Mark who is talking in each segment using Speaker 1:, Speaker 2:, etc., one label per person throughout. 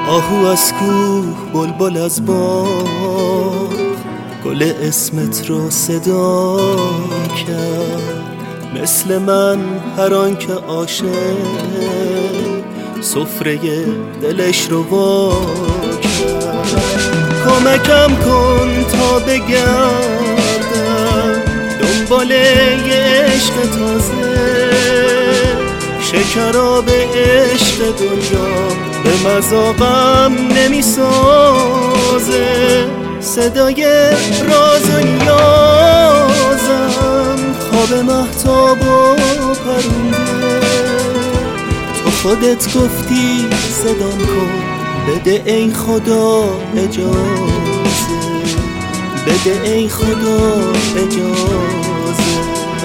Speaker 1: آهو از کوه، بلبل از باغ، گل اسمت رو صدا کرد. مثل من هر آن که عاشق سفره دلش رو وا کرد. کمکم کن تا بگردم دنبال یه عشق تازه، شکراب عشق دنیا به مذاقم نمیسازه. صدای راز و نیازم خواب مهتاب و پرونده، تو خودت گفتی صدام کن، بده ای خدا اجازه، بده ای خدا اجازه.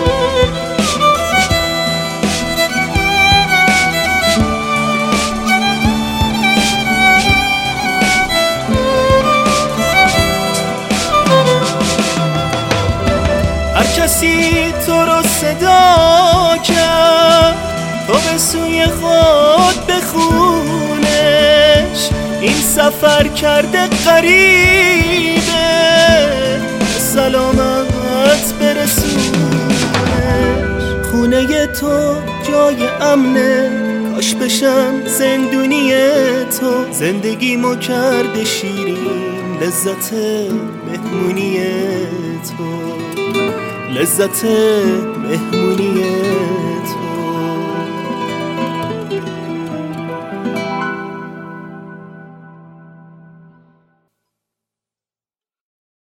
Speaker 1: هر کسی تو رو صدا کرد تو به سوی خود بخونش، این سفر کرده غریبه به سلامت برسونش. خونه تو جای امنه، کاش بشم زندونی تو، زندگیمو کرده شیرین لذت مهمونی تو، لذت مهمونی تو.